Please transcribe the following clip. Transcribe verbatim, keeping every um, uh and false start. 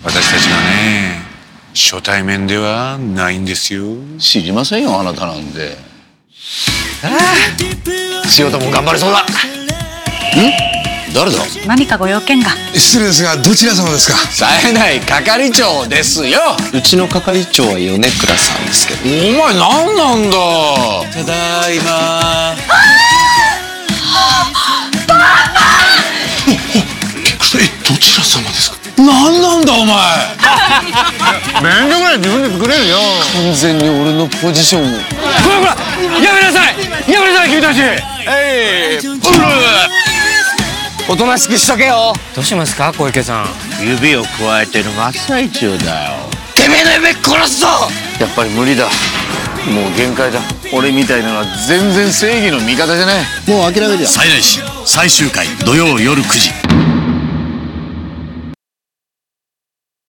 私たちはね、初対面ではないんですよ。 知りませんよ、あなたなんで。 ああ、仕事も頑張れそうだ。ん？ 誰だ？ 何かご用件が。 失礼ですが、どちら様ですか？ 冴えない係長ですよ。 うちの係長は米倉さんですけど。 お前何なんだ。 ただいま。 え、どちら様ですか？何なんだお前。 面倒ぐらい自分で作れるよ。 完全に俺のポジションを。 ほらほら、やめなさいやめなさい君たち。 えい、うる。 おとなしくしとけよ。どうしますか小池さん。 指を加えてる真っ最中だよ。 てめえの夢殺すぞ。 やっぱり無理だ。もう限界だ。俺みたいなのは全然正義の味方じゃない。もう諦めるよ。 最大週最終回土曜夜くじ。